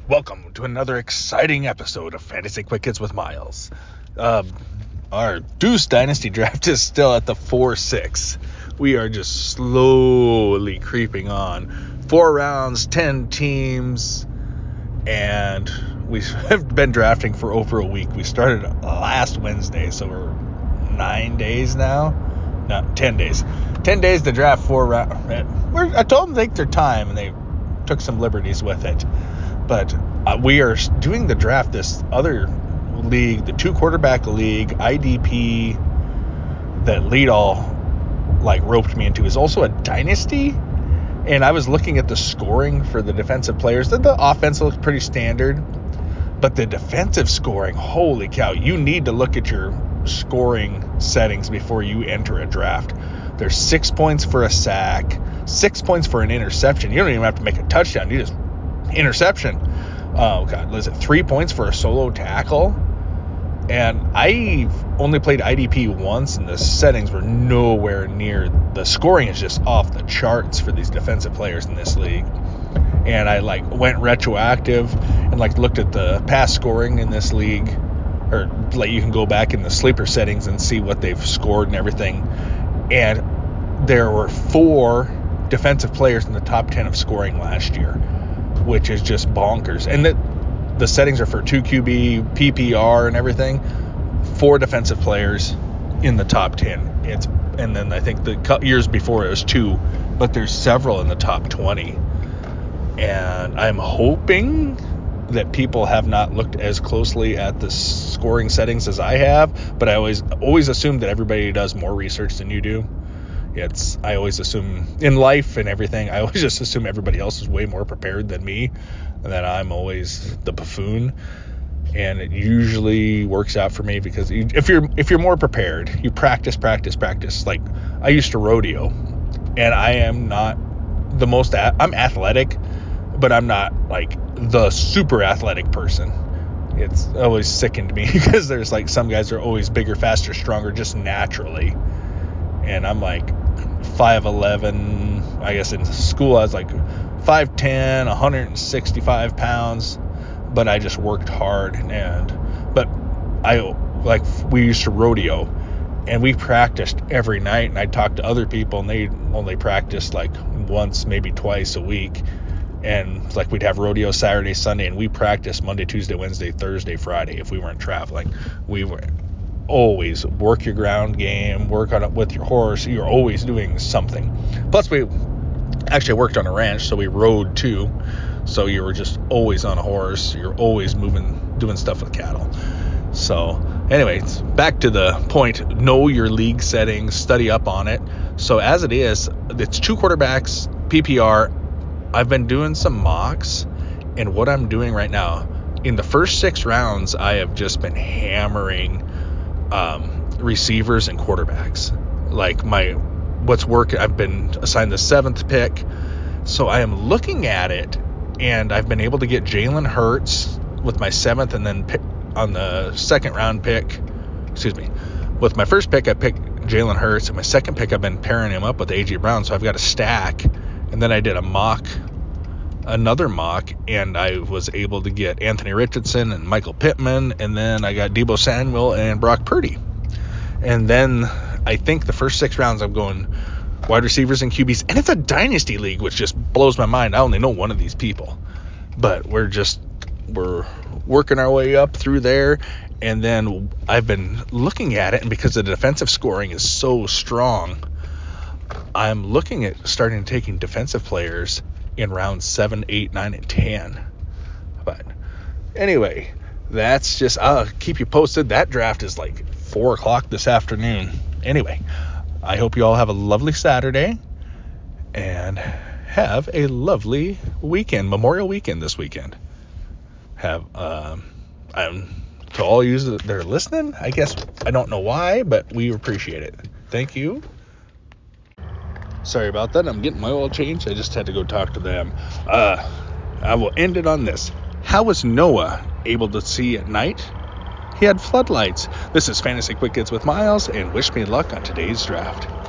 Welcome to another exciting episode of Fantasy Quick Hits with Miles. Our Deuce Dynasty draft is still at the 4-6. We are just slowly creeping on. 4 rounds, 10 teams, and we have been drafting for over a week. We started last Wednesday, so we're 9 days now. No, 10 days. 10 days to draft 4 rounds. I told them to take their time, and they took some liberties with it. But we are doing the draft this other league, the 2-quarterback league, IDP, that Leadall roped me into, is also a dynasty. And I was looking at the scoring for the defensive players. The offense looks pretty standard, but the defensive scoring, holy cow, you need to look at your scoring settings before you enter a draft. There's 6 points for a sack, 6 points for an interception. You don't even have to make a touchdown. You just interception. Oh god, was it 3 points for a solo tackle? And I've only played IDP once, and the settings were nowhere near. The scoring is just off the charts for these defensive players in this league. And I went retroactive and looked at the past scoring in this league, or you can go back in the sleeper settings and see what they've scored and everything. And there were 4 defensive players in the top 10 of scoring last year, which is just bonkers. And the settings are for 2 QB, PPR, and everything. 4 defensive players in the top 10. And then I think the years before it was 2, but there's several in the top 20. And I'm hoping that people have not looked as closely at the scoring settings as I have, but I always assume that everybody does more research than you do. I always assume in life and everything, I always just assume everybody else is way more prepared than me, and that I'm always the buffoon. And it usually works out for me because if you're more prepared, you practice. Like, I used to rodeo, and I am not the most. I'm athletic, but I'm not the super athletic person. It's always sickened me because there's some guys are always bigger, faster, stronger, just naturally. And I'm 5'11". I guess in school I was 5'10", 165 pounds, but I just worked hard. But we used to rodeo, and we practiced every night, and I talked to other people, and they only practiced once, maybe twice a week. And we'd have rodeo Saturday, Sunday, and we practiced Monday, Tuesday, Wednesday, Thursday, Friday if we weren't traveling. We were always work your ground game, work on it with your horse. You're always doing something. Plus, we actually worked on a ranch, so we rode too. So you were just always on a horse. You're always moving, doing stuff with cattle. So anyways, back to the point. Know your league settings, study up on it. So as it is, it's 2 quarterbacks, PPR. I've been doing some mocks, and what I'm doing right now, in the first 6 rounds, I have just been hammering receivers and quarterbacks. I've been assigned the 7th pick, so I am looking at it, and I've been able to get Jalen Hurts with my 7th, and then on the 2nd round pick, with my first pick I picked Jalen Hurts, and my 2nd pick I've been pairing him up with A.J. Brown, so I've got a stack. And then I did another mock, and I was able to get Anthony Richardson and Michael Pittman, and then I got Deebo Samuel and Brock Purdy. And then I think the first 6 rounds I'm going wide receivers and QBs, and it's a dynasty league, which just blows my mind. I only know one of these people, but we're working our way up through there. And then I've been looking at it, and because the defensive scoring is so strong, I'm looking at taking defensive players in rounds 7, 8, 9, and 10. But anyway, that's just, I'll keep you posted. That draft is 4 o'clock this afternoon. Anyway, I hope you all have a lovely Saturday and have a lovely weekend, Memorial Weekend this weekend. To all you that are listening, I guess I don't know why, but we appreciate it. Thank you. Sorry about that. I'm getting my oil changed. I just had to go talk to them. I will end it on this. How was Noah able to see at night? He had floodlights. This is Fantasy Quick Hits with Miles, and wish me luck on today's draft.